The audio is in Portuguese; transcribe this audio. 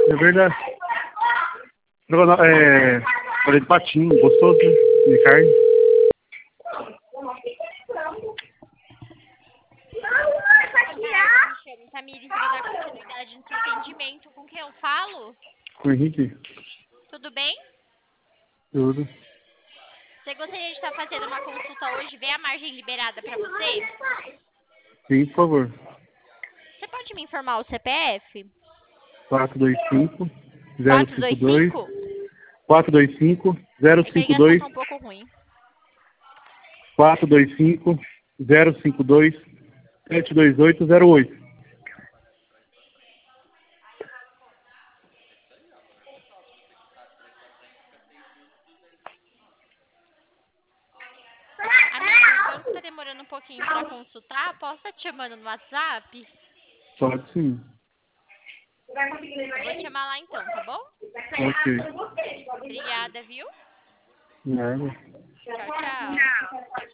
É verdade. Falei de patinho, gostoso, né? De carne. Me chamo Tamires, vou dar continuidade no seu atendimento. Com quem eu falo? Com o Henrique, Tudo bem? tudo. Você gostaria de estar fazendo uma consulta hoje? Vê a margem liberada para você? Sim, por favor. Você pode me informar o CPF? 425 052 425? 425 É que a ligação 052 tá um pouco ruim. 425 052 72808. Amigo, o banco tá demorando um pouquinho para consultar. Posso estar te chamando no WhatsApp? Pode sim. Eu vou te chamar lá então, tá bom? Ok. Obrigada, viu? Nada. Tchau, tchau.